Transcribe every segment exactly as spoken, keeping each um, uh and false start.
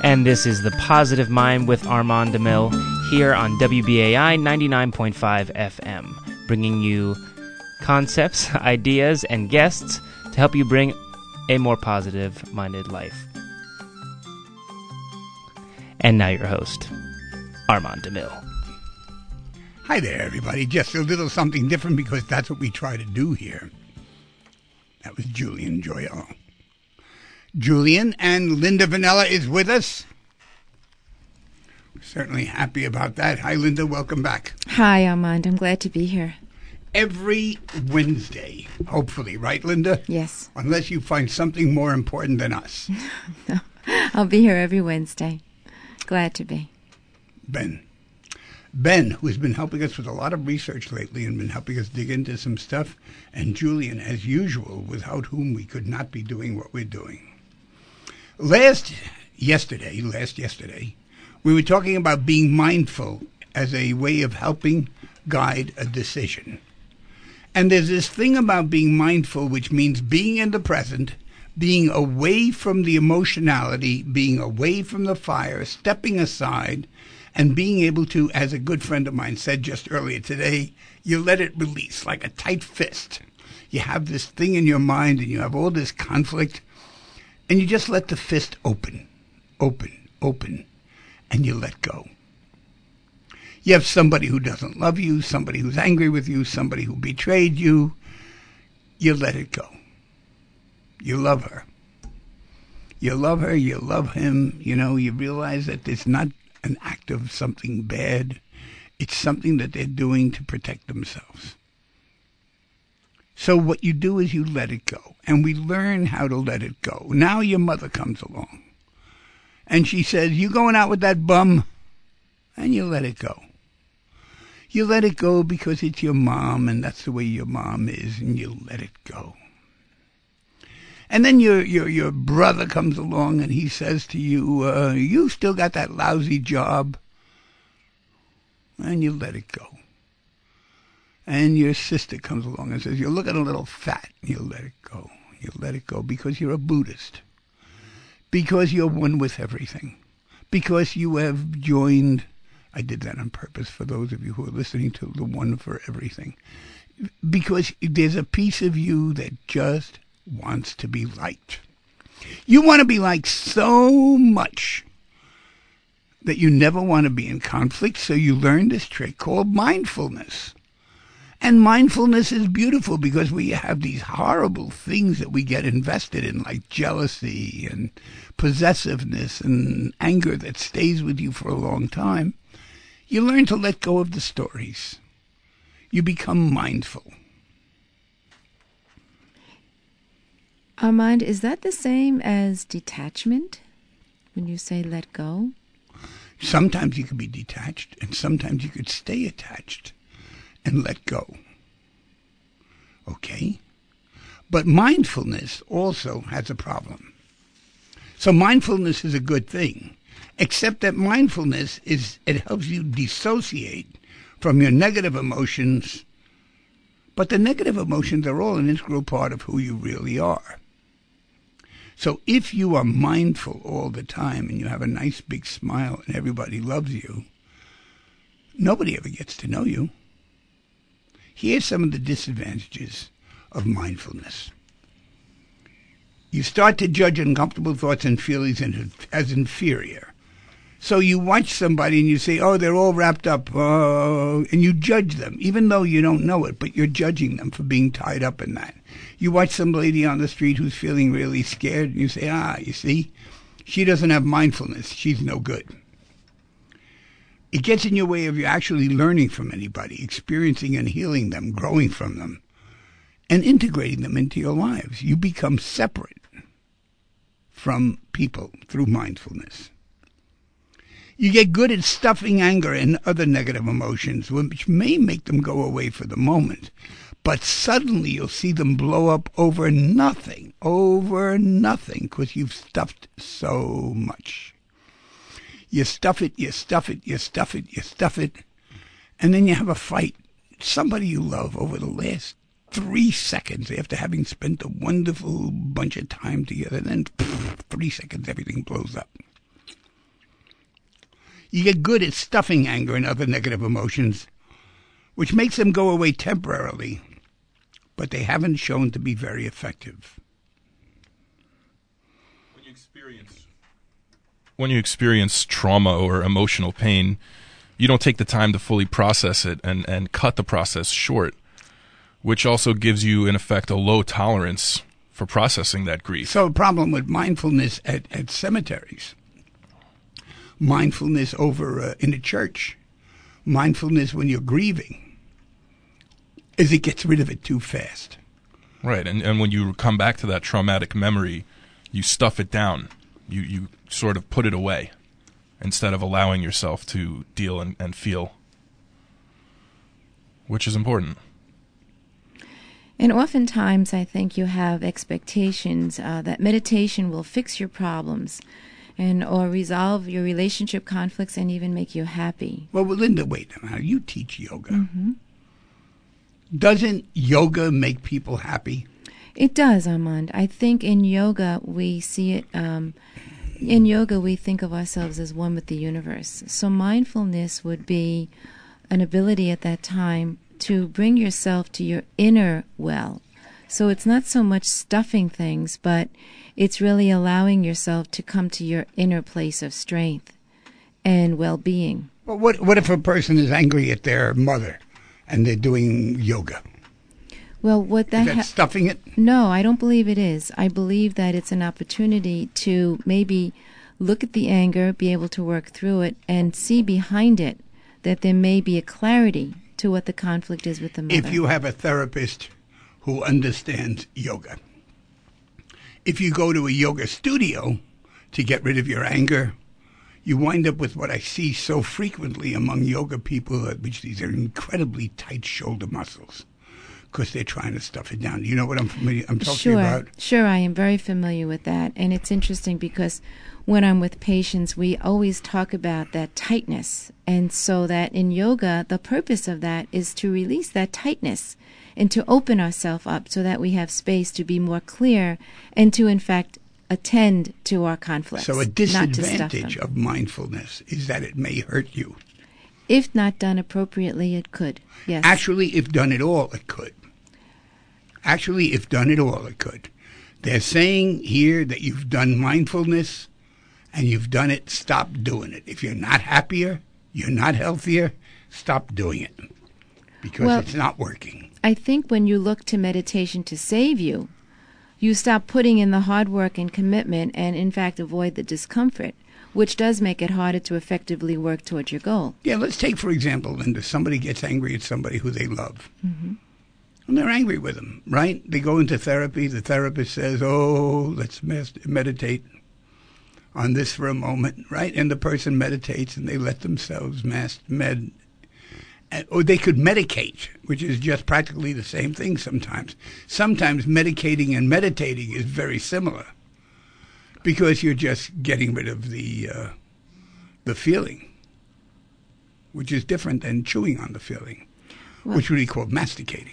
And this is The Positive Mind with Armand DeMille here on W B A I ninety-nine point five F M, bringing you concepts, ideas, and guests to help you bring a more positive-minded life. And now your host, Armand DeMille. Hi there, everybody. Just a little something different because that's what we try to do here. That was Julian Joyelle. Julian and Linda Vanella is with us. We're certainly happy about that. Hi, Linda. Welcome back. Hi, Armand. I'm glad to be here. Every Wednesday, hopefully, right, Linda? Yes. Unless you find something more important than us. No, I'll be here every Wednesday. Glad to be. Ben. Ben, who has been helping us with a lot of research lately and been helping us dig into some stuff, and Julian, as usual, without whom we could not be doing what we're doing. Last yesterday, last yesterday, we were talking about being mindful as a way of helping guide a decision. And there's this thing about being mindful, which means being in the present, being away from the emotionality, being away from the fire, stepping aside, and being able to, as a good friend of mine said just earlier today, you let it release like a tight fist. You have this thing in your mind and you have all this conflict, and you just let the fist open, open, open, and you let go. You have somebody who doesn't love you, somebody who's angry with you, somebody who betrayed you. You let it go. You love her. You love her, you love him. You know, you realize that it's not an act of something bad. It's something that they're doing to protect themselves. So what you do is you let it go. And we learn how to let it go. Now your mother comes along. And she says, you going out with that bum? And you let it go. You let it go because it's your mom, and that's the way your mom is, and you let it go. And then your your your brother comes along and he says to you, uh, you still got that lousy job. And you let it go. And your sister comes along and says, you're looking a little fat. You let it go. You let it go because you're a Buddhist. Because you're one with everything. Because you have joined, I did that on purpose for those of you who are listening to the one for everything. Because there's a piece of you that just wants to be liked. You want to be liked so much that you never want to be in conflict, so you learn this trick called mindfulness. And mindfulness is beautiful because we have these horrible things that we get invested in, like jealousy and possessiveness and anger that stays with you for a long time. You learn to let go of the stories. You become mindful. Armand, is that the same as detachment when you say let go? Sometimes you can be detached, and sometimes you could stay attached and let go. Okay? But mindfulness also has a problem. So mindfulness is a good thing, except that mindfulness is, it helps you dissociate from your negative emotions, but the negative emotions are all an integral part of who you really are. So if you are mindful all the time and you have a nice big smile and everybody loves you, nobody ever gets to know you. Here's some of the disadvantages of mindfulness. You start to judge uncomfortable thoughts and feelings as inferior. So you watch somebody and you say, oh, they're all wrapped up, uh, and you judge them, even though you don't know it, but you're judging them for being tied up in that. You watch some lady on the street who's feeling really scared, and you say, ah, you see, she doesn't have mindfulness. She's no good. It gets in your way of you actually learning from anybody, experiencing and healing them, growing from them, and integrating them into your lives. You become separate from people through mindfulness. You get good at stuffing anger and other negative emotions, which may make them go away for the moment. But suddenly you'll see them blow up over nothing, over nothing, because you've stuffed so much. You stuff it, you stuff it, you stuff it, you stuff it, and then you have a fight. Somebody you love over the last three seconds after having spent a wonderful bunch of time together, then pff, three seconds everything blows up. You get good at stuffing anger and other negative emotions, which makes them go away temporarily, but they haven't shown to be very effective. When you experience, when you experience trauma or emotional pain, you don't take the time to fully process it and, and cut the process short, which also gives you, in effect, a low tolerance for processing that grief. So a problem with mindfulness at, at cemeteries, mindfulness over uh, in a church, mindfulness when you're grieving, is it gets rid of it too fast. Right, and, and when you come back to that traumatic memory, you stuff it down. You, you sort of put it away instead of allowing yourself to deal and, and feel, which is important. And oftentimes, I think you have expectations uh, that meditation will fix your problems and or resolve your relationship conflicts and even make you happy. Well, Linda, wait a minute. You teach yoga. Mm-hmm. Doesn't yoga make people happy? It does, Armand. I think in yoga we see it. Um, in yoga, we think of ourselves as one with the universe. So mindfulness would be an ability at that time to bring yourself to your inner well. So it's not so much stuffing things, but it's really allowing yourself to come to your inner place of strength and well-being. Well, what what if a person is angry at their mother and they're doing yoga? Well, what that, is that ha- stuffing it? No, I don't believe it is. I believe that it's an opportunity to maybe look at the anger, be able to work through it, and see behind it that there may be a clarity to what the conflict is with the mother. If you have a therapist who understands yoga, if you go to a yoga studio to get rid of your anger, you wind up with what I see so frequently among yoga people, which these are incredibly tight shoulder muscles, because they're trying to stuff it down. You know what I'm familiar, I'm talking sure, about? Sure, I am very familiar with that. And it's interesting because when I'm with patients, we always talk about that tightness. And so that in yoga, the purpose of that is to release that tightness and to open ourselves up so that we have space to be more clear and to, in fact, attend to our conflicts. So a not to stuff disadvantage them. of mindfulness is that it may hurt you. If not done appropriately, it could, yes. Actually, if done at all, it could. Actually, if done at all, it could. They're saying here that you've done mindfulness and you've done it, stop doing it. If you're not happier, you're not healthier, stop doing it because well, it's not working. I think when you look to meditation to save you, you stop putting in the hard work and commitment and, in fact, avoid the discomfort, which does make it harder to effectively work towards your goal. Yeah, let's take, for example, Linda, somebody gets angry at somebody who they love. Mm-hmm. And they're angry with them, right? They go into therapy. The therapist says, oh, let's med- meditate on this for a moment, right? And the person meditates and they let themselves mas- med. Or they could medicate, which is just practically the same thing sometimes. Sometimes medicating and meditating is very similar because you're just getting rid of the uh, the feeling, which is different than chewing on the feeling, well, which would be called masticating.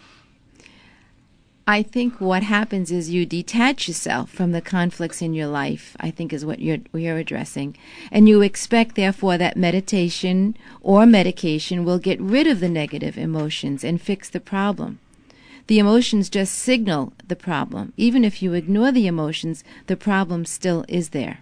I think what happens is you detach yourself from the conflicts in your life, I think is what you're, you're addressing. And you expect, therefore, that meditation or medication will get rid of the negative emotions and fix the problem. The emotions just signal the problem. Even if you ignore the emotions, the problem still is there.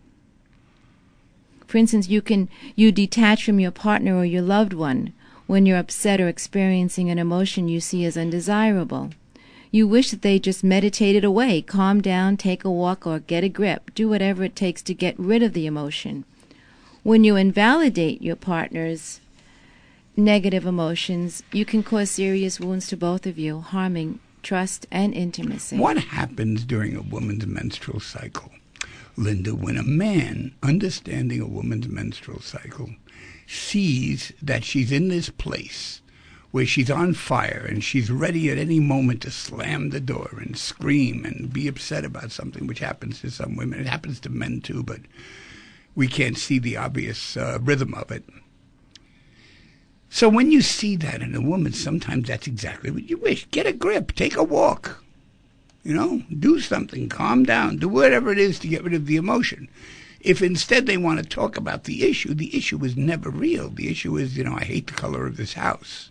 For instance, you can you detach from your partner or your loved one when you're upset or experiencing an emotion you see as undesirable. You wish that they just meditated away, calm down, take a walk, or get a grip. Do whatever it takes to get rid of the emotion. When you invalidate your partner's negative emotions, you can cause serious wounds to both of you, harming trust and intimacy. What happens during a woman's menstrual cycle, Linda, when a man, understanding a woman's menstrual cycle, sees that she's in this place where she's on fire and she's ready at any moment to slam the door and scream and be upset about something, which happens to some women. It happens to men too, but we can't see the obvious uh, rhythm of it. So when you see that in a woman, sometimes that's exactly what you wish. Get a grip, take a walk, you know, do something, calm down, do whatever it is to get rid of the emotion. If instead they want to talk about the issue, the issue is never real. The issue is, you know, I hate the color of this house.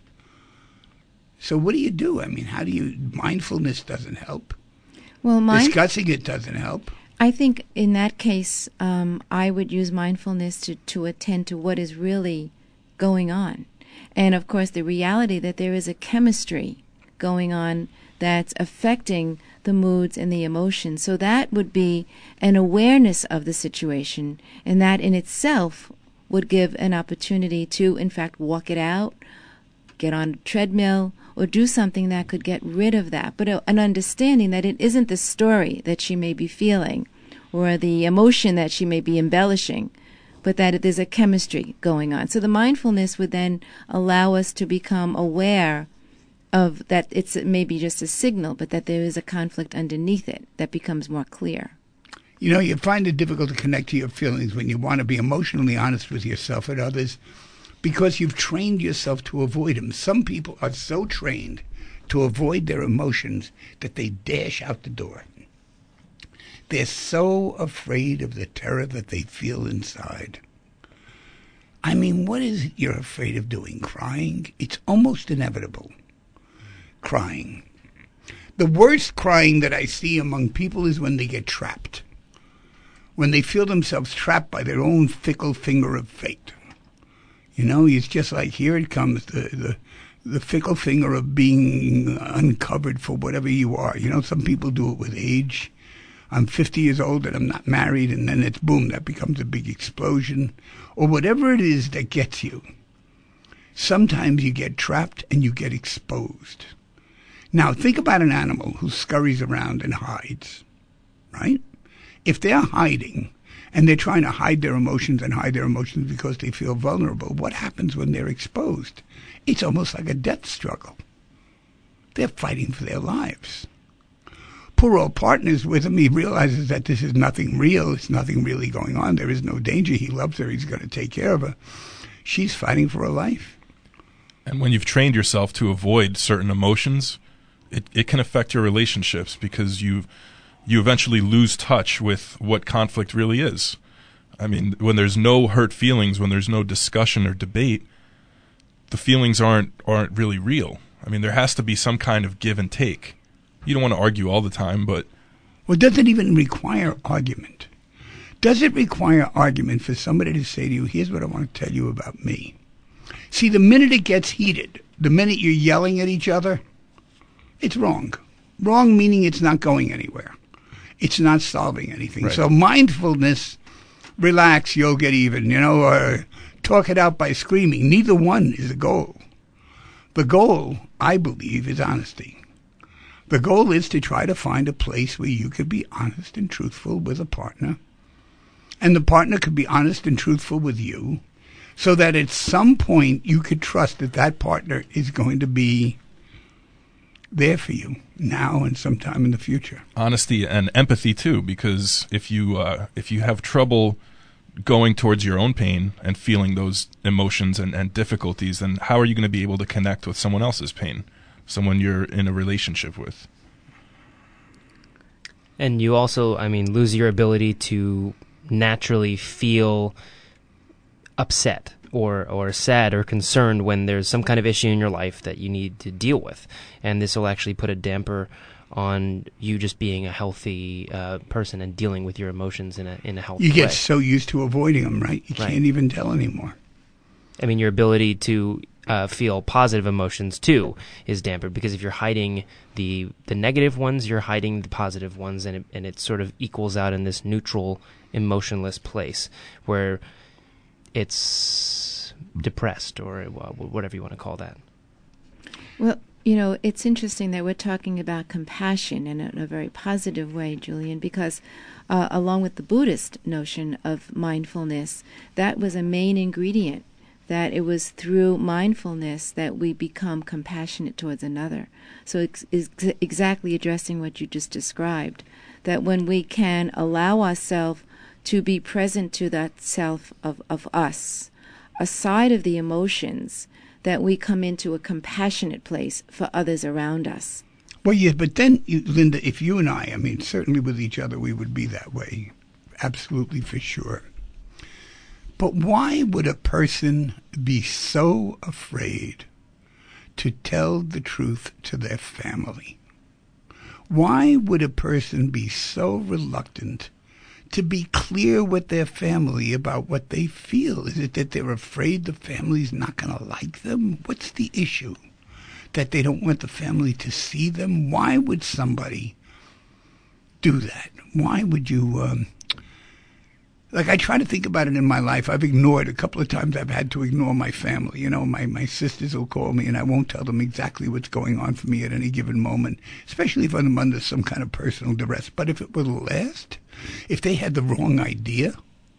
So what do you do? I mean, how do you, mindfulness doesn't help. Well, mind- discussing it doesn't help. I think in that case, um, I would use mindfulness to, to attend to what is really going on. And, of course, the reality that there is a chemistry going on that's affecting the moods and the emotions. So that would be an awareness of the situation, and that in itself would give an opportunity to, in fact, walk it out, get on a treadmill, or do something that could get rid of that. But a, an understanding that it isn't the story that she may be feeling or the emotion that she may be embellishing, but that there's a chemistry going on. So the mindfulness would then allow us to become aware of that it's maybe just a signal, but that there is a conflict underneath it that becomes more clear. You know, you find it difficult to connect to your feelings when you want to be emotionally honest with yourself and others because you've trained yourself to avoid them. Some people are so trained to avoid their emotions that they dash out the door. They're so afraid of the terror that they feel inside. I mean, what is it you're afraid of doing? Crying? It's almost inevitable. Crying. The worst crying that I see among people is when they get trapped. When they feel themselves trapped by their own fickle finger of fate. You know, it's just like, here it comes, the, the, the fickle finger of being uncovered for whatever you are. You know, some people do it with age. I'm fifty years old and I'm not married, and then it's boom, that becomes a big explosion. Or whatever it is that gets you. Sometimes you get trapped and you get exposed. Now, think about an animal who scurries around and hides, right? If they're hiding and they're trying to hide their emotions and hide their emotions because they feel vulnerable, what happens when they're exposed? It's almost like a death struggle. They're fighting for their lives. Poor old partner's with him. He realizes that this is nothing real. It's nothing really going on. There is no danger. He loves her. He's going to take care of her. She's fighting for her life. And when you've trained yourself to avoid certain emotions, it, it can affect your relationships because you you eventually lose touch with what conflict really is. I mean, when there's no hurt feelings, when there's no discussion or debate, the feelings aren't aren't really real. I mean, there has to be some kind of give and take. You don't want to argue all the time, but... Well, does it even require argument? Does it require argument for somebody to say to you, here's what I want to tell you about me? See, the minute it gets heated, the minute you're yelling at each other, it's wrong. Wrong meaning it's not going anywhere. It's not solving anything. Right. So mindfulness, relax, you'll get even, you know, or talk it out by screaming. Neither one is the goal. The goal, I believe, is honesty. The goal is to try to find a place where you could be honest and truthful with a partner, and the partner could be honest and truthful with you, so that at some point you could trust that that partner is going to be there for you now and sometime in the future. Honesty and empathy too, because if you uh, if you have trouble going towards your own pain and feeling those emotions and, and difficulties, then how are you going to be able to connect with someone else's pain, someone you're in a relationship with? And you also, I mean, lose your ability to naturally feel upset or, or sad or concerned when there's some kind of issue in your life that you need to deal with. And this will actually put a damper on you just being a healthy uh, person and dealing with your emotions in a in a healthy way. You get so used to avoiding them, right? You Right. can't even tell anymore. I mean, your ability to uh, feel positive emotions, too, is dampened, because if you're hiding the the negative ones, you're hiding the positive ones, and it, and it sort of equals out in this neutral, emotionless place where it's depressed, or uh, whatever you want to call that. Well, you know, it's interesting that we're talking about compassion in a, in a very positive way, Julian, because uh, along with the Buddhist notion of mindfulness, that was a main ingredient, that it was through mindfulness that we become compassionate towards another. So it's, it's exactly addressing what you just described, that when we can allow ourselves to be present to that self of, of us, aside of the emotions, that we come into a compassionate place for others around us. Well, yeah, but then, you, Linda, if you and I, I mean, certainly with each other, we would be that way. absolutely for sure. But why would a person be so afraid to tell the truth to their family? Why would a person be so reluctant to be clear with their family about what they feel? Is it that they're afraid the family's not going to like them? What's the issue? That they don't want the family to see them? Why would somebody do that? Why would you... Um, like, I try to think about it in my life. I've ignored, a couple of times I've had to ignore my family. You know, my, my sisters will call me and I won't tell them exactly what's going on for me at any given moment, especially if I'm under some kind of personal duress. But if it were the last, if they had the wrong idea,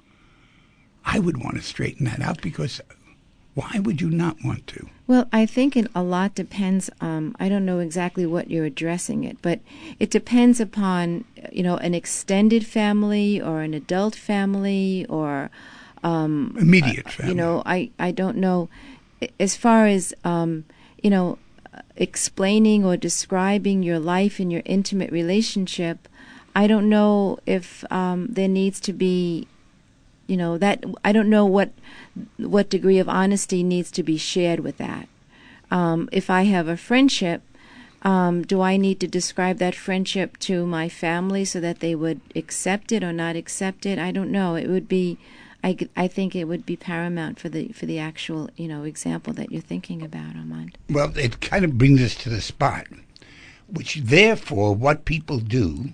I would want to straighten that out, because why would you not want to? Well, I think it a lot depends. Um, I don't know exactly what you're addressing it, but it depends upon, you know, an extended family or an adult family or um, immediate uh, family. You know, I, I don't know. As far as um, you know, explaining or describing your life in your intimate relationship, I don't know if um, there needs to be, you know, that I don't know what what degree of honesty needs to be shared with that. Um, if I have a friendship, um, do I need to describe that friendship to my family so that they would accept it or not accept it? I don't know. It would be, I, I think it would be paramount for the for the actual, you know, example that you're thinking about, Armand. Well, it kind of brings us to the spot, which therefore what people do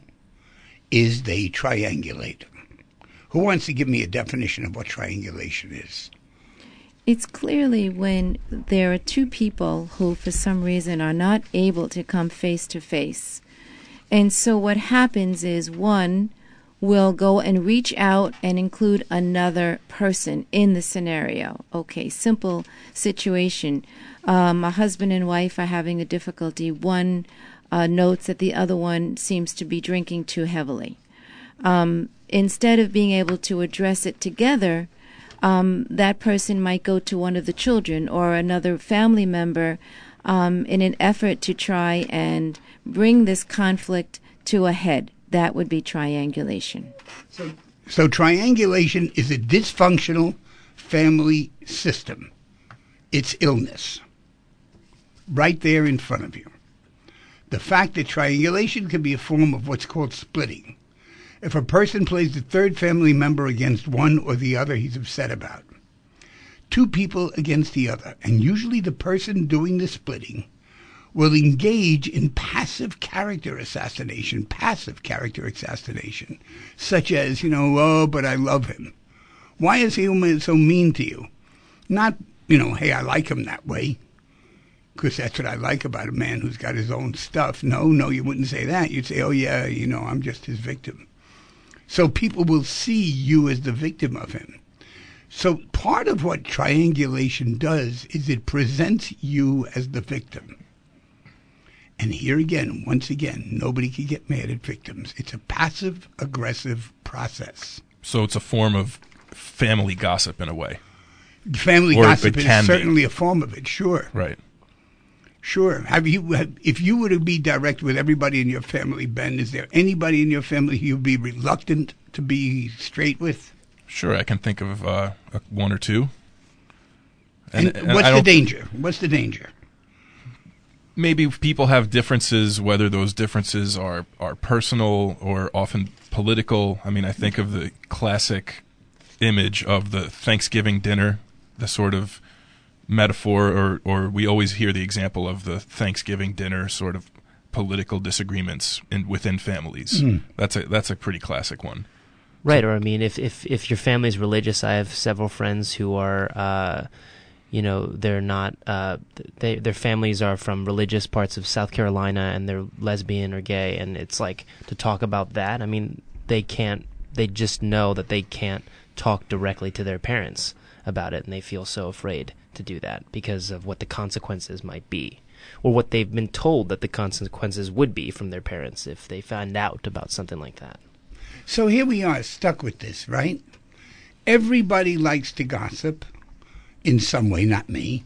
is they triangulate. Who wants to give me a definition of what triangulation is? It's clearly when there are two people who, for some reason, are not able to come face to face. And so what happens is one will go and reach out and include another person in the scenario. Okay, simple situation. Um, a husband and wife are having a difficulty. One uh, notes that the other one seems to be drinking too heavily. Um, instead of being able to address it together, um, that person might go to one of the children or another family member um, in an effort to try and bring this conflict to a head. That would be triangulation. So, so triangulation is a dysfunctional family system. It's illness. Right there in front of you. The fact that triangulation can be a form of what's called splitting. If a person plays the third family member against one or the other he's upset about, two people against the other, and usually the person doing the splitting will engage in passive character assassination, passive character assassination, such as, you know, oh, but I love him. Why is he so mean to you? Not, you know, hey, I like him that way, because that's what I like about a man who's got his own stuff. No, no, you wouldn't say that. You'd say, oh, yeah, you know, I'm just his victim. So people will see you as the victim of him. So part of what triangulation does is it presents you as the victim. And here again, once again, nobody can get mad at victims. It's a passive-aggressive process. So it's a form of family gossip in a way. Family or gossip it is can certainly be. a form of it, sure. Right. Sure. Have you, have, if you were to be direct with everybody in your family, Ben, is there anybody in your family you'd be reluctant to be straight with? Sure, I can think of uh, one or two. And, and, and what's the danger? What's the danger? Maybe people have differences, whether those differences are, are personal or often political. I mean, I think of the classic image of the Thanksgiving dinner, the sort of metaphor, or, or we always hear the example of the Thanksgiving dinner sort of political disagreements in, within families. Mm. That's a that's a pretty classic one. Right, or I mean, if, if, if your family's religious, I have several friends who are, uh, you know, they're not, uh, they, their families are from religious parts of South Carolina and they're lesbian or gay, and it's like, to talk about that, I mean, they can't, they just know that they can't talk directly to their parents about it, and they feel so afraid to do that because of what the consequences might be, or what they've been told that the consequences would be from their parents if they found out about something like that. So here we are, stuck with this, right? Everybody likes to gossip in some way, not me.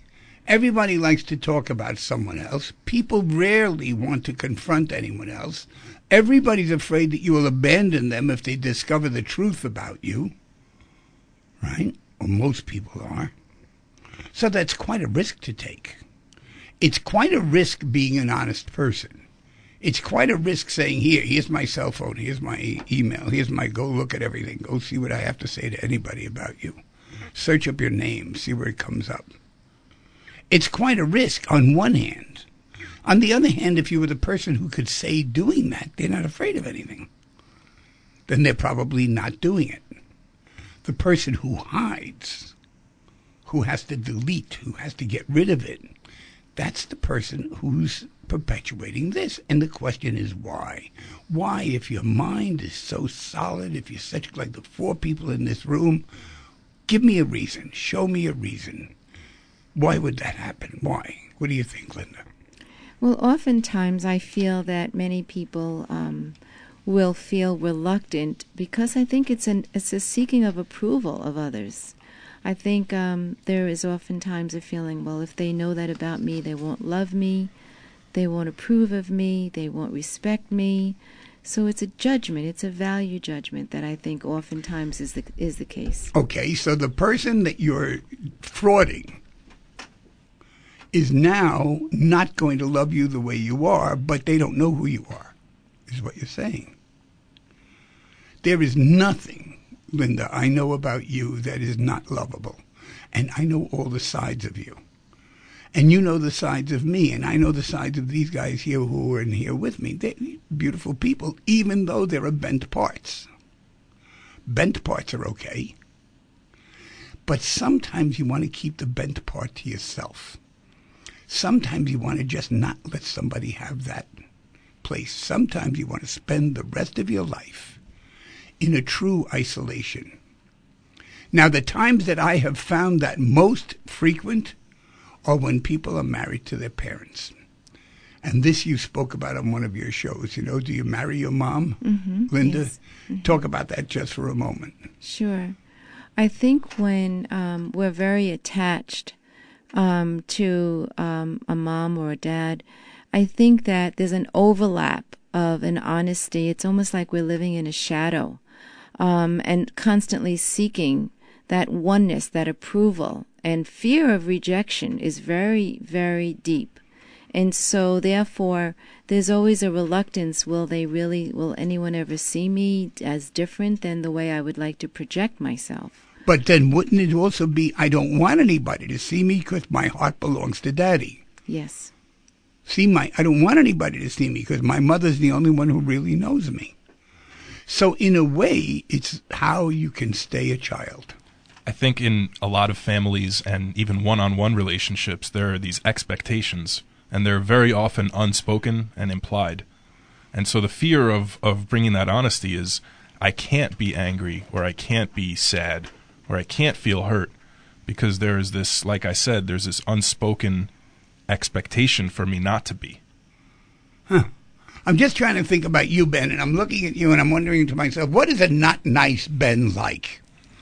Everybody likes to talk about someone else. People rarely want to confront anyone else. Everybody's afraid that you will abandon them if they discover the truth about you. Right? Or most people are. So that's quite a risk to take. It's quite a risk being an honest person. It's quite a risk saying, here, here's my cell phone, here's my e- email, here's my go look at everything, go see what I have to say to anybody about you. Search up your name, see where it comes up. It's quite a risk on one hand. On the other hand, if you were the person who could say doing that, they're not afraid of anything, then they're probably not doing it. The person who hides, who has to delete, who has to get rid of it, that's the person who's perpetuating this. And the question is why? Why, if your mind is so solid, if you're such like the four people in this room, give me a reason. Show me a reason. Why would that happen? Why? What do you think, Linda? Well, oftentimes I feel that many people um, will feel reluctant because I think it's an it's a seeking of approval of others. I think um, there is oftentimes a feeling, well, if they know that about me, they won't love me, they won't approve of me, they won't respect me. So it's a judgment, it's a value judgment that I think oftentimes is the is the case. Okay, so the person that you're frauding is now not going to love you the way you are, but they don't know who you are, is what you're saying. There is nothing, Linda, I know about you that is not lovable. And I know all the sides of you. And you know the sides of me, and I know the sides of these guys here who are in here with me. They're beautiful people, even though there are bent parts. Bent parts are okay. But sometimes you want to keep the bent part to yourself. Sometimes you want to just not let somebody have that place. Sometimes you want to spend the rest of your life in a true isolation. Now, the times that I have found that most frequent are when people are married to their parents. And this you spoke about on one of your shows. You know, do you marry your mom, Mm-hmm, Linda? yes. Mm-hmm. Talk about that just for a moment. Sure. I think when um, we're very attached um, to um, a mom or a dad, I think that there's an overlap of an honesty. It's almost like we're living in a shadow um, and constantly seeking that oneness, that approval. And fear of rejection is very, very deep. And so, therefore, there's always a reluctance. Will they really, will anyone ever see me as different than the way I would like to project myself? But then wouldn't it also be, I don't want anybody to see me because my heart belongs to Daddy? Yes. See, my I don't want anybody to see me because my mother's the only one who really knows me. So in a way, it's how you can stay a child. I think in a lot of families and even one-on-one relationships, there are these expectations, and they're very often unspoken and implied. And so the fear of, of bringing that honesty is, I can't be angry, or I can't be sad, or I can't feel hurt, because there is this, like I said, there's this unspoken expectation for me not to be. Huh. I'm just trying to think about you, Ben, and I'm looking at you and I'm wondering to myself, what is a not nice Ben like?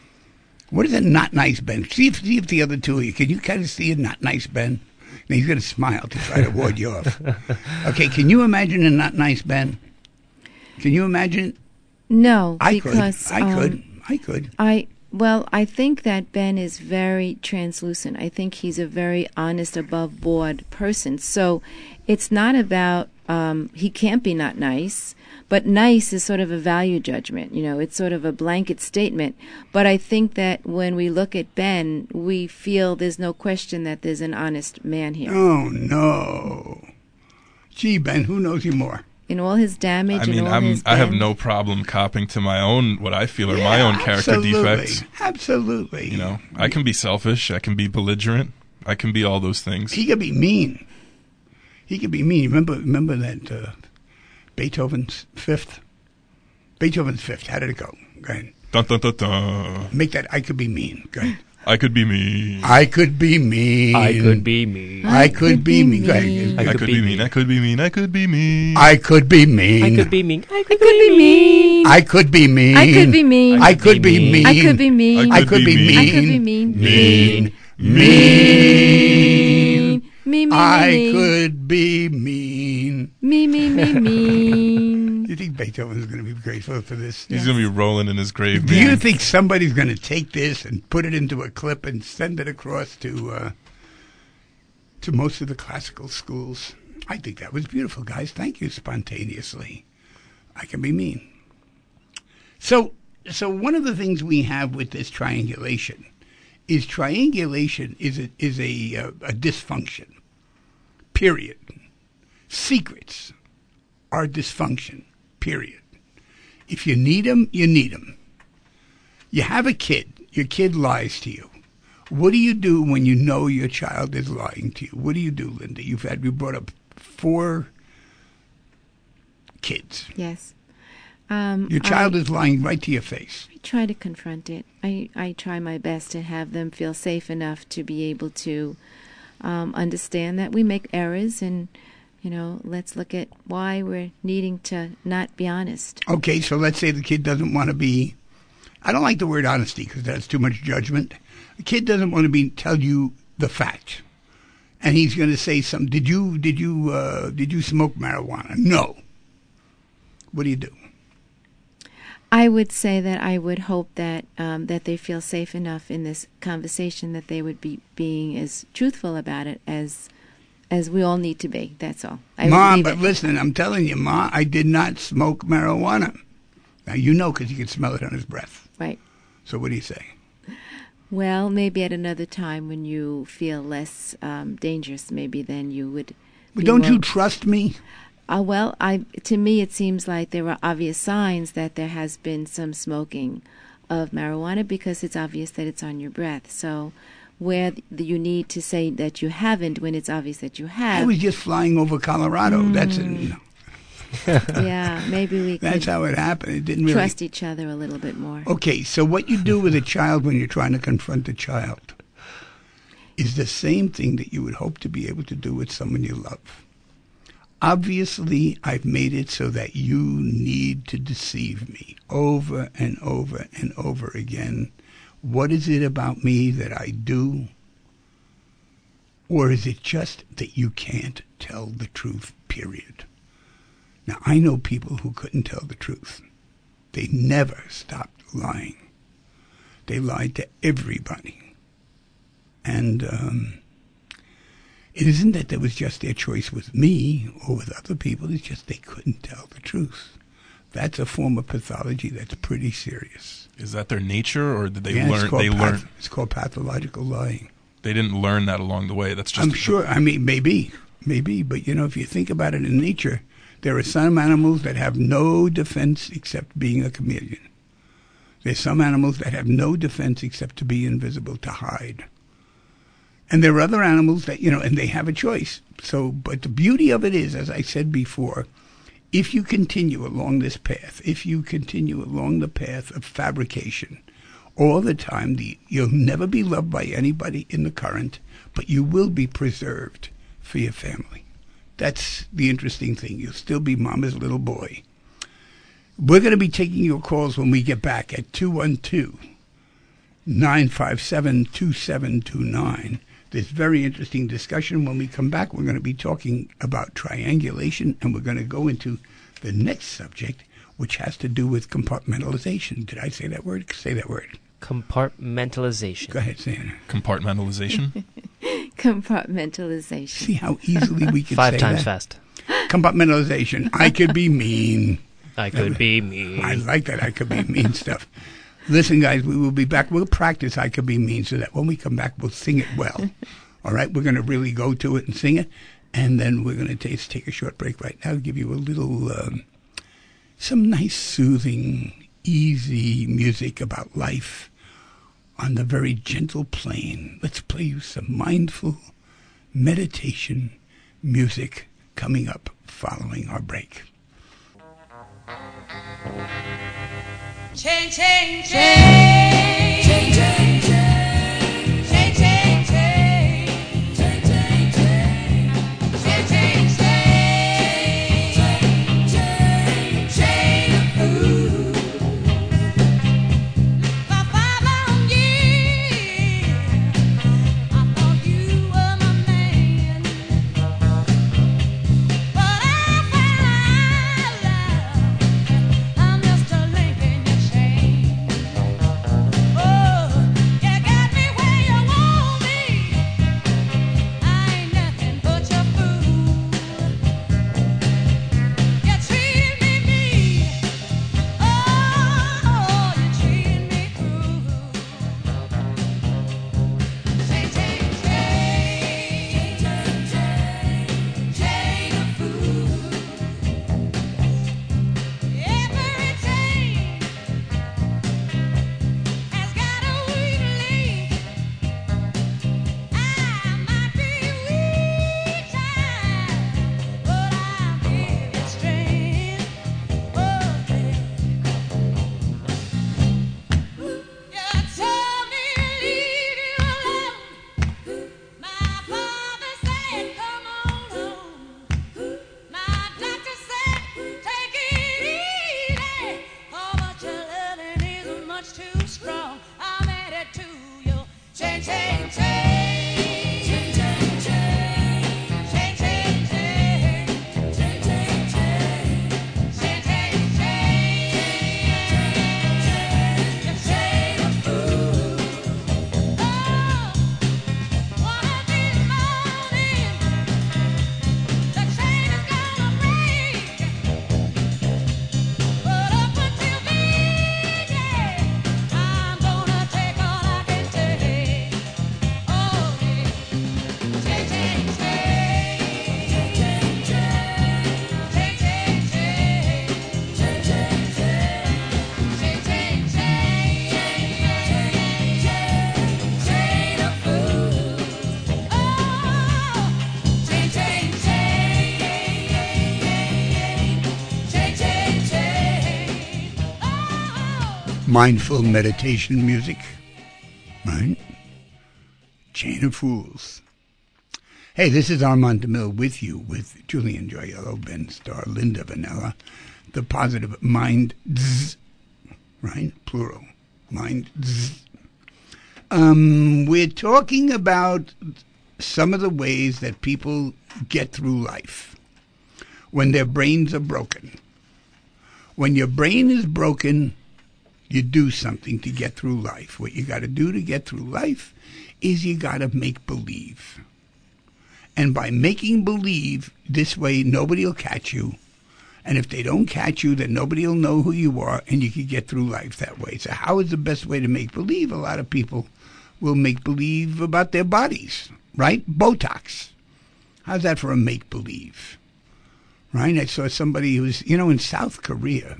What is a not nice Ben? See if, see if the other two of you, can you kind of see a not nice Ben? Now he's going to smile to try to ward you off. Okay, can you imagine a not nice Ben? Can you imagine? No, I because could. I could. um, I could. I well, I think that Ben is very translucent. I think he's a very honest, above board person. So it's not about um, he can't be not nice, but nice is sort of a value judgment. You know, it's sort of a blanket statement. But I think that when we look at Ben, we feel there's no question that there's an honest man here. Oh no, gee, Ben, who knows you more? In all his damage, I mean, and all I'm, his I have bends. no problem copping to my own, what I feel are Yeah, my own character absolutely. defects. Absolutely. You know, I can be selfish, I can be belligerent, I can be all those things. He could be mean. He could be mean. Remember, remember that uh, Beethoven's Fifth? Beethoven's Fifth. How did it go? Go ahead. Dun, dun, dun, dun. Make that. I could be mean. Go ahead. I could be me. I could be mean. I could be me. I could be mean. Go ahead. I could be mean. I could be mean. I could be mean. I could be mean. I could be mean. I I could be mean. I could be mean. I could be mean. I could be mean. I could be mean. I could be mean. I could be mean. Mean. Mean. Me, me, I me, me. could be mean. Me, me, me, mean. Do you think Beethoven's going to be grateful for this? He's going to be rolling in his grave. Do man. you think somebody's going to take this and put it into a clip and send it across to uh, to most of the classical schools? I think that was beautiful, guys. Thank you, spontaneously. I can be mean. So, so one of the things we have with this triangulation is triangulation is a, is a, uh, a dysfunction, period. Secrets are dysfunction, period. If you need them, you need them. You have a kid. Your kid lies to you. What do you do when you know your child is lying to you? What do you do, Linda? You've had you brought up four kids. Yes. Um, Your child I, is lying right to your face. I try to confront it. I, I try my best to have them feel safe enough to be able to um, understand that we make errors, and, you know, let's look at why we're needing to not be honest. Okay, so let's say the kid doesn't want to be, I don't like the word honesty because that's too much judgment. The kid doesn't want to be tell you the fact, and he's going to say something. Did you did you uh, did you smoke marijuana? No. What do you do? I would say that I would hope that um, that they feel safe enough in this conversation that they would be being as truthful about it as as we all need to be. That's all. I Mom, would but leave it. listen, I'm telling you, Ma, I did not smoke marijuana. Now, you know because you can smell it on his breath. Right. So what do you say? Well, maybe at another time when you feel less um, dangerous, maybe then you would. But be don't more- you trust me? Uh, well, I to me it seems like there are obvious signs that there has been some smoking of marijuana because it's obvious that it's on your breath. So where th- you need to say that you haven't when it's obvious that you I have, was just flying over Colorado. That's Mm. it. yeah, maybe we That's could how it happened. It didn't really. trust each other a little bit more. Okay, so what you do with a child when you're trying to confront a child is the same thing that you would hope to be able to do with someone you love. Obviously, I've made it so that you need to deceive me over and over and over again. What is it about me that I do? Or is it just that you can't tell the truth, period? Now, I know people who couldn't tell the truth. They never stopped lying. They lied to everybody. And um, it isn't that there was just their choice with me or with other people. It's just they couldn't tell the truth. That's a form of pathology that's pretty serious. Is that their nature, or did they Yeah, it's learn? called They path- learn. It's called pathological lying. They didn't learn that along the way. That's just. I'm sure. I mean, maybe, maybe, but you know, if you think about it in nature, there are some animals that have no defense except being a chameleon. There's some animals that have no defense except to be invisible, to hide. And there are other animals that, you know, and they have a choice. So, but the beauty of it is, as I said before, if you continue along this path, if you continue along the path of fabrication, all the time, the, you'll never be loved by anybody in the current, but you will be preserved for your family. That's the interesting thing. You'll still be mama's little boy. We're going to be taking your calls when we get back at two one two, nine five seven, two seven two nine. This very interesting discussion. When we come back, we're going to be talking about triangulation, and we're going to go into the next subject, which has to do with compartmentalization. Did I say that word? Say that word. Compartmentalization. Go ahead, Santa. Compartmentalization. Compartmentalization. See how easily we can Five say times that? fast. Compartmentalization. I could be mean. I could be me. I like that I could be mean stuff. Listen, guys, we will be back. We'll practice I could be mean so that when we come back, we'll sing it well. All right? We're going to really go to it and sing it. And then we're going to take, take a short break right now, give you a little, um, some nice, soothing, easy music about life on the very gentle plane. Let's play you some mindful meditation music coming up following our break. Change, change, change, change, change, change, change, change, change, change, change, change, change, change, change, ooh. For five long years, I Mindful meditation music, right? Chain of Fools. Hey, this is Armand DeMille with you, with Julian Joyello, Ben Starr, Linda Vanilla, the Positive Mind, zzz, right? Plural. Mind, zzz. Um, we're talking about some of the ways that people get through life when their brains are broken. When your brain is broken, you do something to get through life. What you got to do to get through life is you got to make believe. And by making believe, this way nobody will catch you. And if they don't catch you, then nobody will know who you are, and you can get through life that way. So how is the best way to make believe? A lot of people will make believe about their bodies, right? Botox. How's that for a make believe? Right? I saw somebody who's, you know, in South Korea,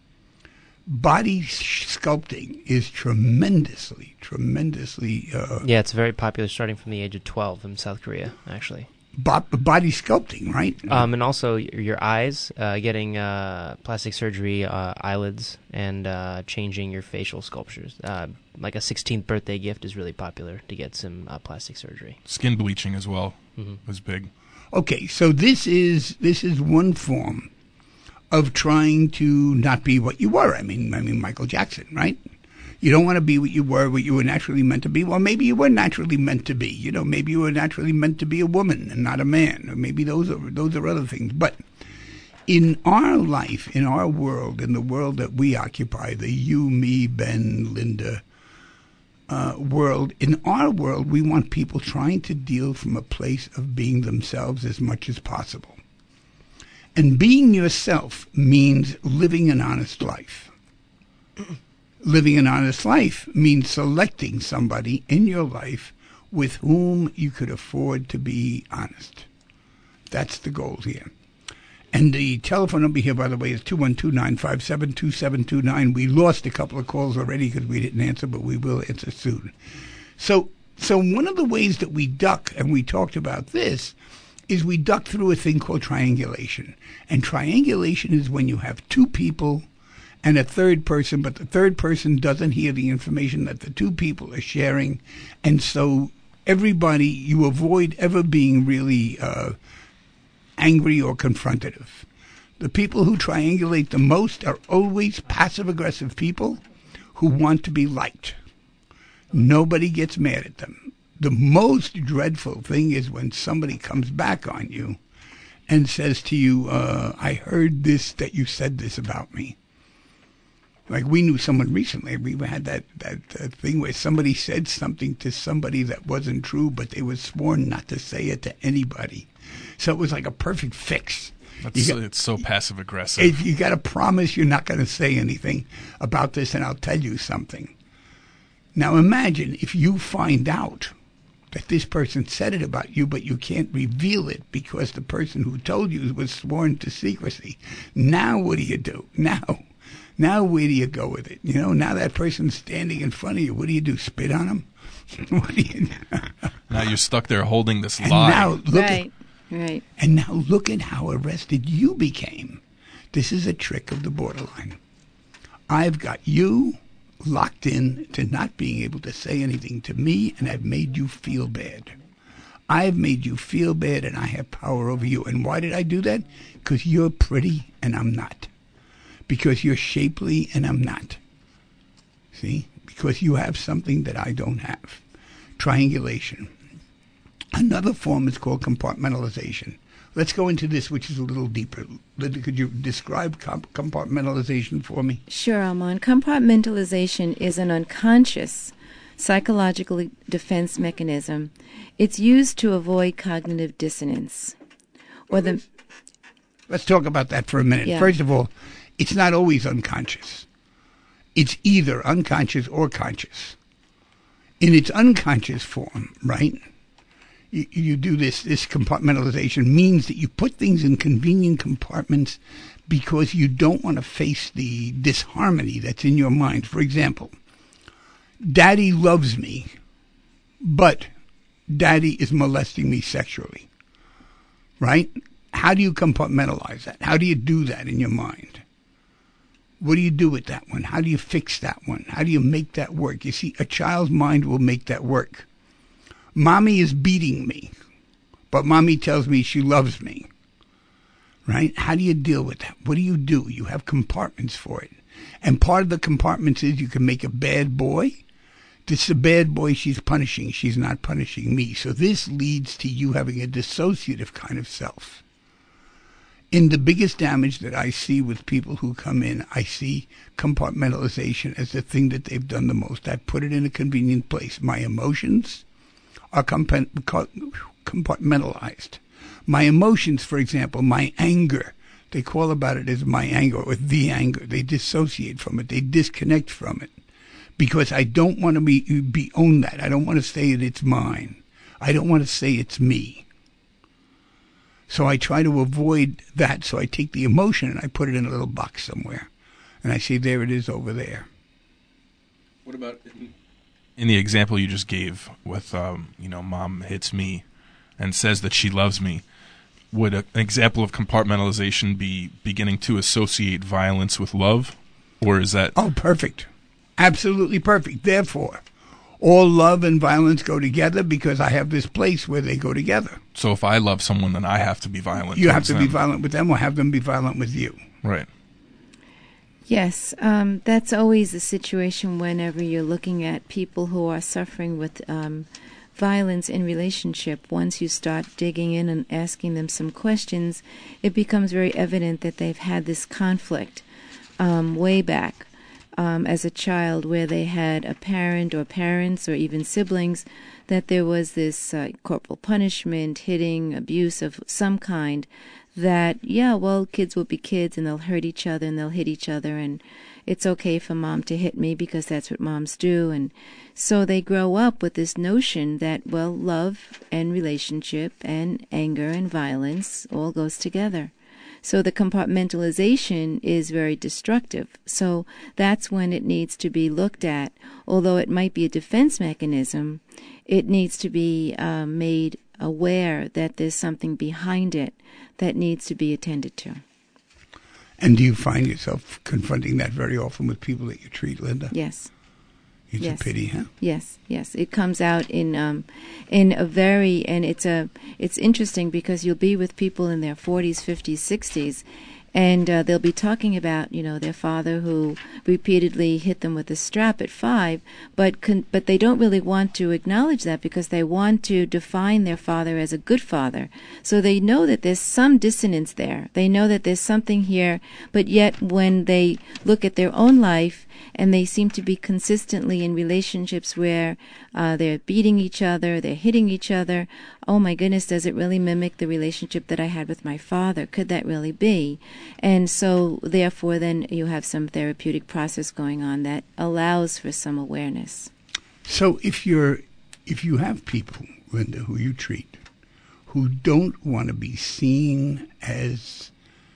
body sculpting is tremendously, tremendously... Uh, Yeah, it's very popular starting from the age of twelve in South Korea, actually. bo- body sculpting, right? Um, and also y- your eyes, uh, getting uh, plastic surgery, uh, eyelids, and uh, changing your facial sculptures. Uh, like a sixteenth birthday gift is really popular to get some uh, plastic surgery. Skin bleaching as well Mhm. was big. Okay, so this is this is one form of trying to not be what you were. I mean, I mean Michael Jackson, right? You don't want to be what you were, what you were naturally meant to be. Well, maybe you were naturally meant to be. You know, maybe you were naturally meant to be a woman and not a man. Or maybe those are those are other things. But in our life, in our world, in the world that we occupy, the you, me, Ben, Linda uh, world, in our world, we want people trying to deal from a place of being themselves as much as possible. And being yourself means living an honest life. Living an honest life means selecting somebody in your life with whom you could afford to be honest. That's the goal here. And the telephone number here, by the way, is two one two, nine five seven, two seven two nine. We lost a couple of calls already because we didn't answer, but we will answer soon. So, so one of the ways that we duck, and we talked about this, is we duck through a thing called triangulation. And triangulation is when you have two people and a third person, but the third person doesn't hear the information that the two people are sharing. And so everybody, you avoid ever being really uh, angry or confrontative. The people who triangulate the most are always passive-aggressive people who want to be liked. Nobody gets mad at them. The most dreadful thing is when somebody comes back on you and says to you, uh, I heard this, that you said this about me. Like we knew someone recently, we had that, that uh, thing where somebody said something to somebody that wasn't true, but they were sworn not to say it to anybody. So it was like a perfect fix. That's, You got- it's so passive aggressive. If you got to promise you're not going to say anything about this, and I'll tell you something. Now imagine if you find out that this person said it about you, but you can't reveal it because the person who told you was sworn to secrecy. Now what do you do? Now, now where do you go with it? You know, now that person's standing in front of you. What do you do? Spit on him? What do you do? Now you're stuck there holding this And lie. now look at, Right, right. and now look at how arrested you became. This is a trick of the borderline. I've got you locked in to not being able to say anything to me, and I've made you feel bad. I've made you feel bad, and I have power over you. And why did I do that? Because you're pretty, and I'm not. Because you're shapely, and I'm not. See? Because you have something that I don't have. triangulation. Another form is called compartmentalization. Let's go into this, which is a little deeper. Linda, could you describe comp- compartmentalization for me? Sure, Armand. Compartmentalization is an unconscious psychological defense mechanism. It's used to avoid cognitive dissonance. Or the Let's talk about that for a minute. Yeah. First of all, it's not always unconscious. It's either unconscious or conscious. In its unconscious form, right? You, you do this, this compartmentalization means that you put things in convenient compartments because you don't want to face the disharmony that's in your mind. For example, Daddy loves me, but Daddy is molesting me sexually, right? How do you compartmentalize that? How do you do that in your mind? What do you do with that one? How do you fix that one? How do you make that work? You see, a child's mind will make that work. Mommy is beating me, but Mommy tells me she loves me, right? How do you deal with that? What do you do? You have compartments for it. And part of the compartments is you can make a bad boy. This is a bad boy she's punishing. She's not punishing me. So this leads to you having a dissociative kind of self. In the biggest damage that I see with people who come in, I see compartmentalization as the thing that they've done the most. I put it in a convenient place. My emotions are compartmentalized. My emotions, for example, my anger, they call about it as my anger or the anger. They dissociate from it. They disconnect from it because I don't want to be, be own that. I don't want to say that it's mine. I don't want to say it's me. So I try to avoid that. So I take the emotion and I put it in a little box somewhere. And I say, there it is over there. What about in the example you just gave with, um, you know, Mom hits me and says that she loves me? Would a, an example of compartmentalization be beginning to associate violence with love? Or is that... Oh, perfect. Absolutely perfect. Therefore, all love and violence go together because I have this place where they go together. So if I love someone, then I have to be violent. You have to towards be them. violent with them or have them be violent with you. Right. Yes, um, that's always the situation whenever you're looking at people who are suffering with um, violence in relationship. Once you start digging in and asking them some questions, it becomes very evident that they've had this conflict um, way back um, as a child where they had a parent or parents or even siblings, that there was this uh, corporal punishment, hitting, abuse of some kind, that, yeah, well, kids will be kids and they'll hurt each other and they'll hit each other and it's okay for mom to hit me because that's what moms do. And so they grow up with this notion that, well, love and relationship and anger and violence all goes together. So the compartmentalization is very destructive. So that's when it needs to be looked at. Although it might be a defense mechanism, it needs to be uh, made aware that there's something behind it that needs to be attended to. And do you find yourself confronting that very often with people that you treat, Linda? Yes. It's Yes. a pity, huh? Yes, yes. It comes out in um, in a very, and it's a, it's interesting because you'll be with people in their forties, fifties, sixties, and uh, they'll be talking about, you know, their father who repeatedly hit them with a strap at five, but con- but they don't really want to acknowledge that because they want to define their father as a good father. So they know that there's some dissonance there. They know that there's something here, but yet when they look at their own life and they seem to be consistently in relationships where uh, they're beating each other, they're hitting each other, oh my goodness, does it really mimic the relationship that I had with my father? Could that really be? And so, therefore, then you have some therapeutic process going on that allows for some awareness. So if you're, if you have people, Linda, who you treat, who don't want to be seen as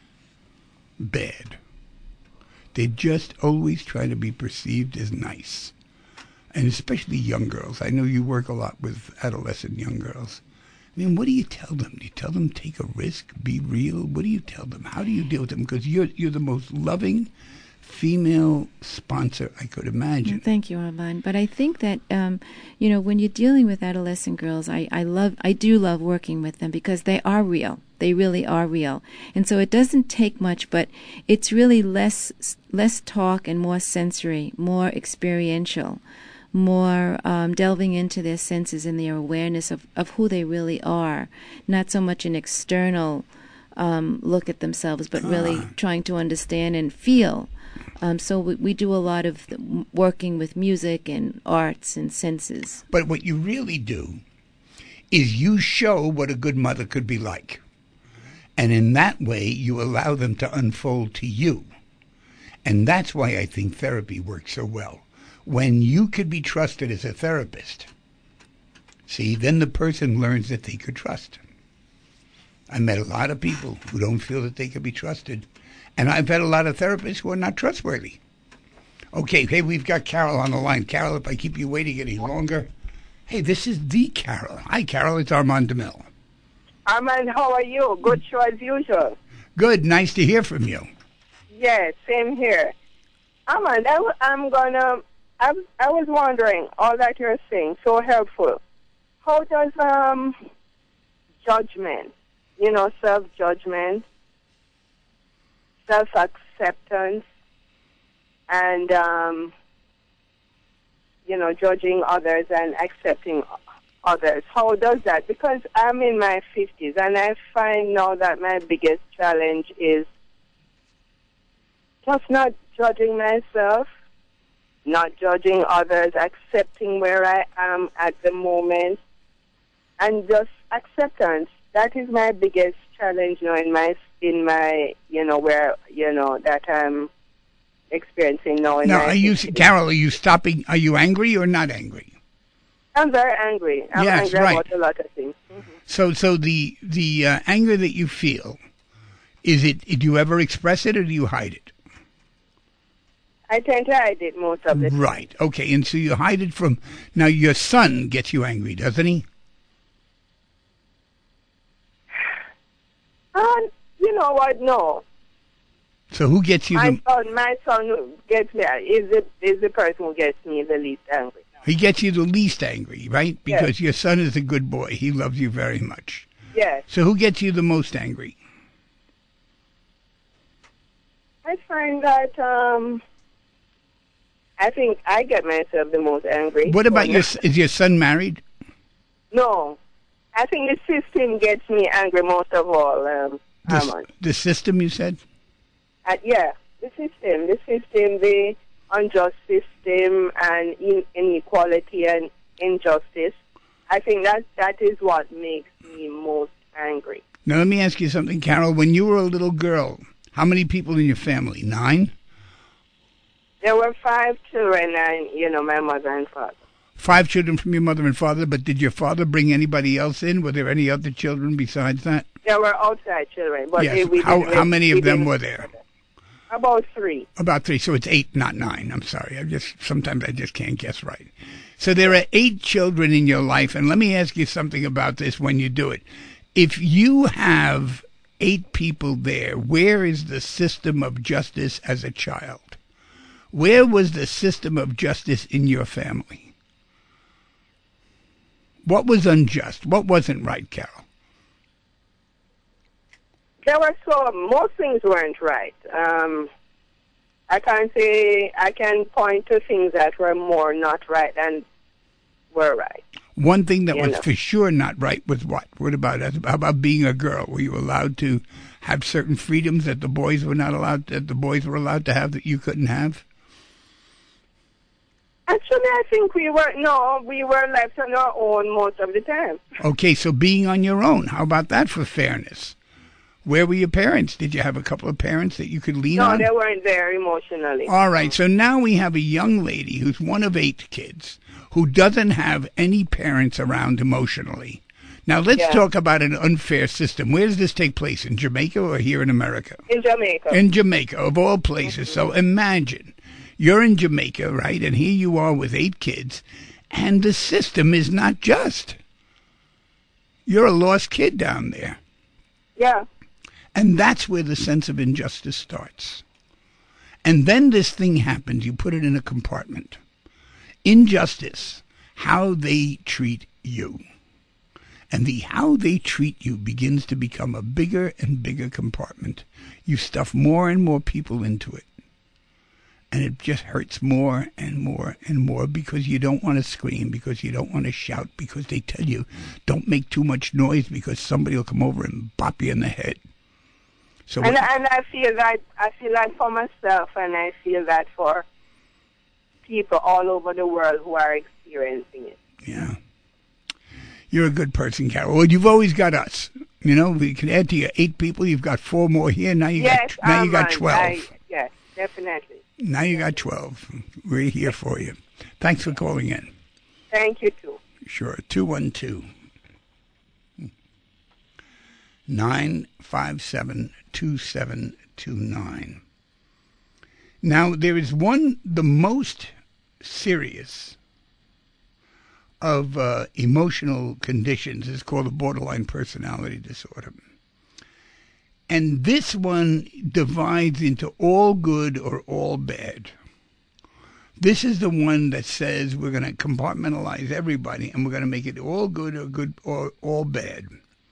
bad, they just always try to be perceived as nice, and especially young girls. I know you work a lot with adolescent young girls. I mean, what do you tell them? Do you tell them take a risk, be real? What do you tell them? How do you deal with them? Because you're you're the most loving female sponsor I could imagine. Well, thank you, Armand. But I think that um, you know, when you're dealing with adolescent girls, I, I love I do love working with them because they are real. They really are real. And so it doesn't take much, but it's really less less talk and more sensory, more experiential. more um, delving into their senses and their awareness of, of who they really are, not so much an external um, look at themselves, but really Ah. trying to understand and feel. Um, so we, we do a lot of the, working with music and arts and senses. But what you really do is you show what a good mother could be like. And in that way, you allow them to unfold to you. And that's why I think therapy works so well. When you could be trusted as a therapist, see, then the person learns that they could trust. I met a lot of people who don't feel that they could be trusted. And I've had a lot of therapists who are not trustworthy. Okay, hey, we've got Carol on the line. Carol, if I keep you waiting any longer. Hey, this is the Carol. Hi, Carol. It's Armand DeMille. Armand, how are you? Good show as usual. Good. Nice to hear from you. Yes, same here. Armand, I, w- I'm gonna. I, w- I was wondering, all that you're saying, so helpful. How does um judgment, you know, self-judgment, self-acceptance, and um, you know, judging others and accepting others. How does that? Because I'm in my fifties, and I find now that my biggest challenge is just not judging myself, not judging others, accepting where I am at the moment, and just acceptance. That is my biggest challenge now in my in my you know where you know that I'm experiencing now. In Now, my are you, fifties. Carol, are you stopping? Are you angry or not angry? I'm very angry. I'm Yes, angry right. about a lot of things. So, so the the uh, anger that you feel, is it? Do you ever express it or do you hide it? I tend to hide it most of the time. Right. Okay. And so you hide it from. Now, your son gets you angry, doesn't he? Um, you know what? No. So who gets you My the? son, my son who gets me is the is the person who gets me the least angry. He gets you the least angry, right? Because your son is a good boy. He loves you very much. Yes, So who gets you the most angry? I find that um, I think I get myself the most angry. What about When- your? s- Is your son married? No, I think the system gets me angry most of all. Um, The, s- Armand. the system, you said. Uh, yeah, the system, the system, the unjust system and in- inequality and injustice. I think that that is what makes me most angry. Now let me ask you something, Carol. When you were a little girl, how many people in your family? Nine. There were five children and, you know, my mother and father. Five children from your mother and father, but did your father bring anybody else in? Were there any other children besides that? There were outside children, but Yes. they, we How, didn't how live- many we of them didn't- were there? About three. About three. So it's eight, not nine. I'm sorry. I just sometimes I just can't guess right. So there are eight children in your life, and let me ask you something about this when you do it. If you have eight people there, where is the system of justice as a child? Where was the system of justice in your family? What was unjust? What wasn't right, Carol? There were so, most things weren't right. Um, I can't say, I can point to things that were more not right than were right. One thing that You was know. for sure not right was what? What about it? How about being a girl? Were you allowed to have certain freedoms that the boys were not allowed, that the boys were allowed to have that you couldn't have? Actually, I think we were, no, we were left on our own most of the time. Okay, so being on your own, how about that for fairness? Where were your parents? Did you have a couple of parents that you could lean No, on? they weren't there emotionally. All right, so now we have a young lady who's one of eight kids who doesn't have any parents around emotionally. Now let's Yeah. talk about an unfair system. Where does this take place, in Jamaica or here in America? In Jamaica. In Jamaica, of all places. So imagine you're in Jamaica, right? And here you are with eight kids, and the system is not just. You're a lost kid down there. yeah. And that's where the sense of injustice starts. And then this thing happens. You put it in a compartment. Injustice, how they treat you. And the how they treat you begins to become a bigger and bigger compartment. You stuff more and more people into it. And it just hurts more and more and more because you don't want to scream, because you don't want to shout, because they tell you don't make too much noise because somebody will come over and bop you in the head. So And, what- and I feel that I feel that for myself, and I feel that for people all over the world who are experiencing it. yeah. You're a good person, Carol. Well, you've always got us. You know, we can add to your eight people. You've got four more here. Now you Yes, got now you got Armand, twelve. I, yes, definitely. Now you got twelve. We're here for you. Thanks for calling in. Thank you too. Sure. two one two, nine five seven, two seven two nine. Now, there is one, the most serious of uh, emotional conditions is called a borderline personality disorder. And this one divides into all good or all bad. This is the one that says we're going to compartmentalize everybody and we're going to make it all good or good or all bad.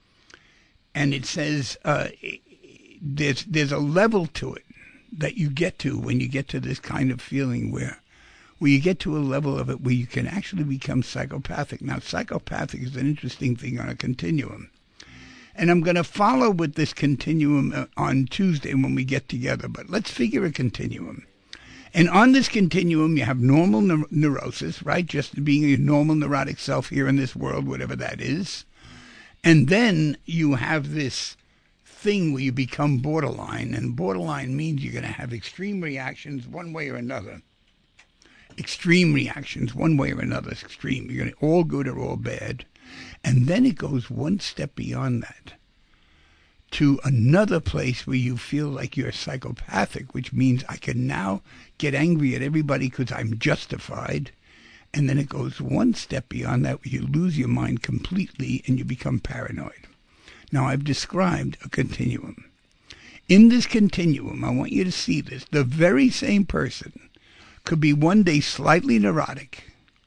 And it says uh, there's there's a level to it that you get to when you get to this kind of feeling where where you get to a level of it where you can actually become psychopathic. Now, psychopathic is an interesting thing on a continuum. And I'm going to follow with this continuum on Tuesday when we get together. But let's figure a continuum. And on this continuum, you have normal neur- neurosis, right? Just being your normal neurotic self here in this world, whatever that is. And then you have this thing where you become borderline. And borderline means you're going to have extreme reactions one way or another. Extreme reactions one way or another. Extreme. You're going to all good or all bad. And then it goes one step beyond that to another place where you feel like you're psychopathic, which means I can now get angry at everybody because I'm justified. And then it goes one step beyond that where you lose your mind completely and you become paranoid. Now, I've described a continuum. In this continuum, I want you to see this. The very same person could be one day slightly neurotic,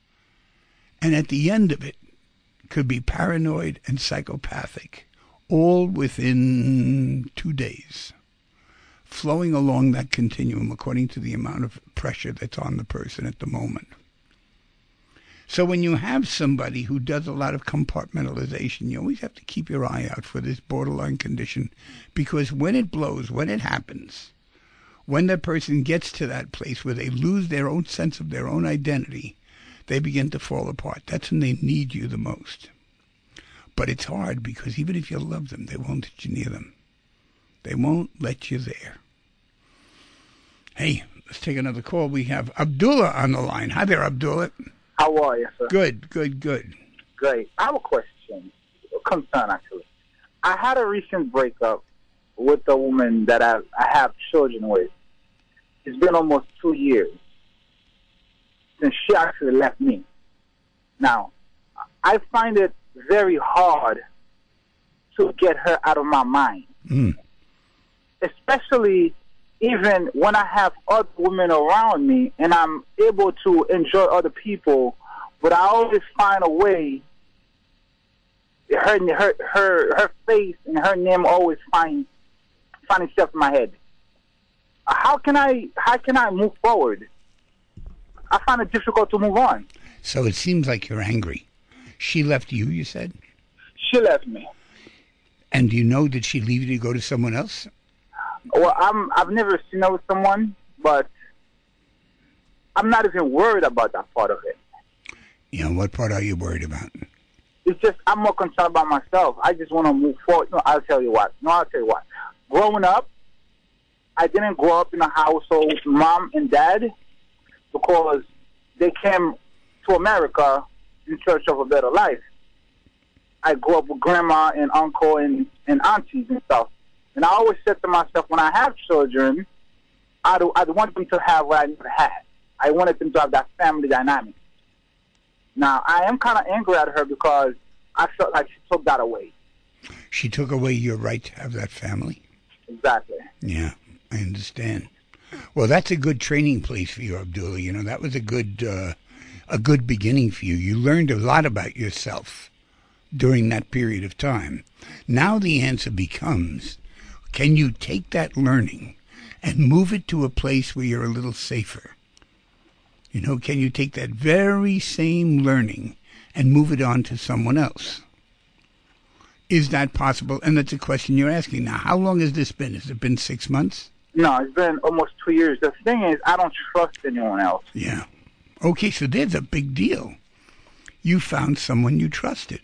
and at the end of it, could be paranoid and psychopathic, all within two days, flowing along that continuum according to the amount of pressure that's on the person at the moment. So when you have somebody who does a lot of compartmentalization, you always have to keep your eye out for this borderline condition, because when it blows, when it happens, when that person gets to that place where they lose their own sense of their own identity, they begin to fall apart. That's when they need you the most. But it's hard because even if you love them, they won't let you near them. They won't let you there. Hey, let's take another call. We have Abdullah on the line. Hi there, Abdullah. How are you, sir? Good, good, good. Great. I have a question, a concern, actually. I had a recent breakup with a woman that I, I have children with. It's been almost two years since she actually left me. Now, I find it very hard to get her out of my mind, Mm. especially even when I have other women around me and I'm able to enjoy other people, but I always find a way. Her her her her face and her name always find find itself in my head. How can I how can I move forward? I find it difficult to move on. So it seems like you're angry. She left you, you said? She left me. And do you know, did she leave you to go to someone else? Well, I'm I've never seen her with someone, but I'm not even worried about that part of it. You know, what part are you worried about? It's just I'm more concerned about myself. I just want to move forward. No, I'll tell you what. No, I'll tell you what. Growing up, I didn't grow up in a household with mom and dad because they came to America in search of a better life. I grew up with grandma and uncle and, and aunties and stuff. And I always said to myself, when I have children, I'd, I'd want them to have what I never had. I wanted them to have that family dynamic. Now, I am kind of angry at her because I felt like she took that away. She took away your right to have that family? Exactly. Yeah, I understand. Well, that's a good training place for you, Abdullah. You know, that was a good, uh, a good beginning for you. You learned a lot about yourself during that period of time. Now the answer becomes, can you take that learning and move it to a place where you're a little safer? You know, can you take that very same learning and move it on to someone else? Is that possible? And that's a question you're asking. Now, how long has this been? Has it been six months? No, it's been almost two years. The thing is, I don't trust anyone else. Yeah. Okay, so there's a big deal. You found someone you trusted.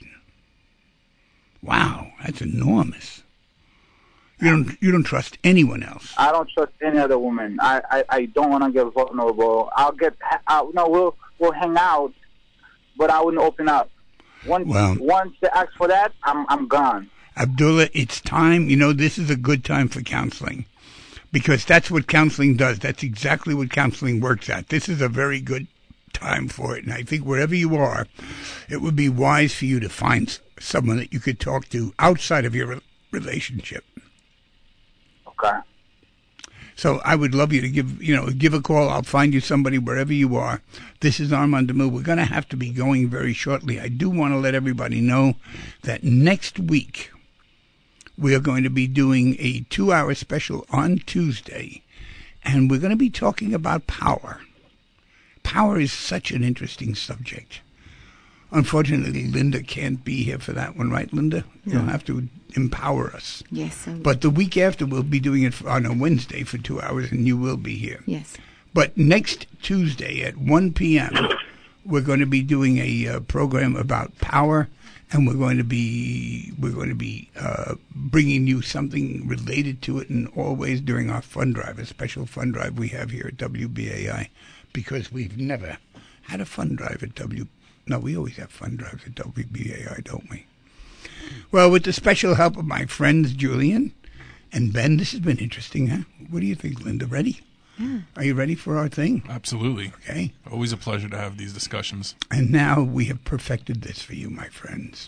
Wow, that's enormous. You don't you don't trust anyone else. I don't trust any other woman. I, I, I don't want to get vulnerable. I'll get, I, no, we'll we'll hang out, but I wouldn't open up. Once Well- once they ask for that, I'm I'm gone. Abdullah, it's time. You know, this is a good time for counseling because that's what counseling does. That's exactly what counseling works at. This is a very good time for it. And I think wherever you are, it would be wise for you to find s- someone that you could talk to outside of your re- relationship. Okay. So I would love you to give, you know, give a call. I'll find you somebody wherever you are. This is Armand DeMille. We're going to have to be going very shortly. I do want to let everybody know that next week we are going to be doing a two-hour special on Tuesday, and we're going to be talking about power. Power is such an interesting subject. Unfortunately, Linda can't be here for that one, right, Linda? You'll have to empower us. Yes. um, But the week after, we'll be doing it on a Wednesday for two hours, and you will be here. yes. But next Tuesday at one p.m., we're going to be doing a uh, program about power, and we're going to be we're going to be uh, bringing you something related to it, and always during our fund drive, a special fund drive we have here at W B A I, because we've never had a fund drive at W. No, we always have fund drives at W B A I, don't we? Well, with the special help of my friends Julian and Ben, this has been interesting, huh? What do you think, Linda? Ready? Yeah. Are you ready for our thing? Absolutely. Okay. Always a pleasure to have these discussions. And now we have perfected this for you, my friends.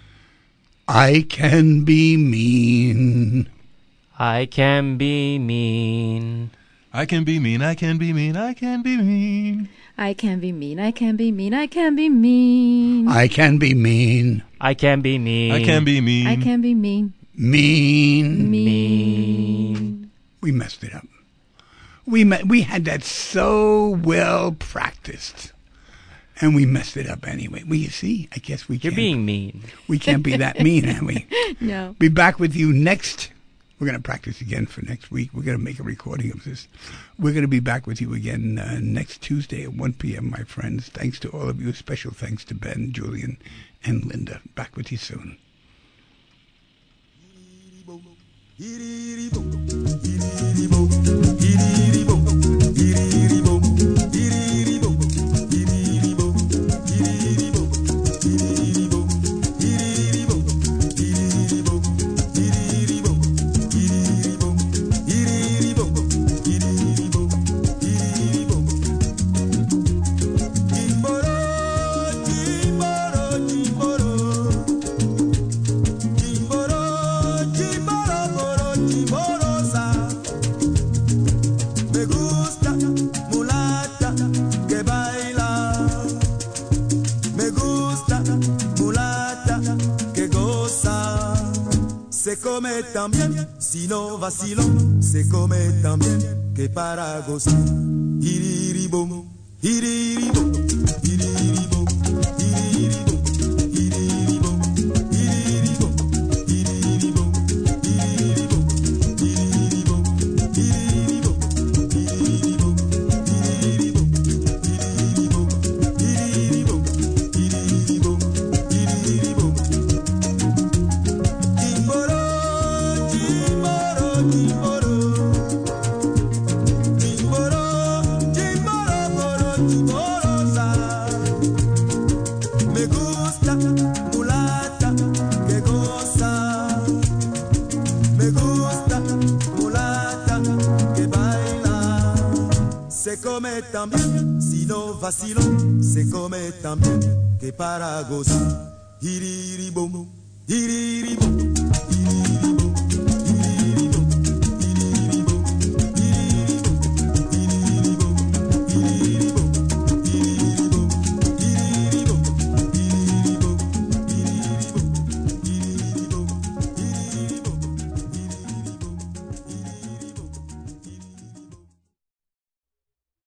I can be mean. I can be mean. I can be mean, I can be mean, I can be mean. I can be mean. I can be mean. I can be mean. I can be mean. I can be mean. I can be mean. I can be mean. Mean. Mean. We messed it up. We me- we had that so well practiced, and we messed it up anyway. Well, you see, I guess we You're can't. being mean. We can't be that mean, are we? No. Be back with you next. We're going to practice again for next week. We're going to make a recording of this. We're going to be back with you again uh, next Tuesday at one p.m., my friends. Thanks to all of you. Special thanks to Ben, Julian, and Linda. Back with you soon. Me gusta mulata que baila. Me gusta mulata que goza. Se come también, si no vacilo. Se come también, que para gozar. Iriribom, iriribom, iriribom, iriribom, iriribom, iriribom, iriribom, iriribom, iriribom, iriribom, iriribom, iriribom, iriribom, iriribom, iriribom, iriribom. Chimboro, chimboro, chimboro. Chimboro, chimboro, moro, chimborosa. Me gusta mulata que goza. Me gusta mulata que baila. Se come también, si no vacilo. Se come también, que para gozar. Iriribom, iriribom.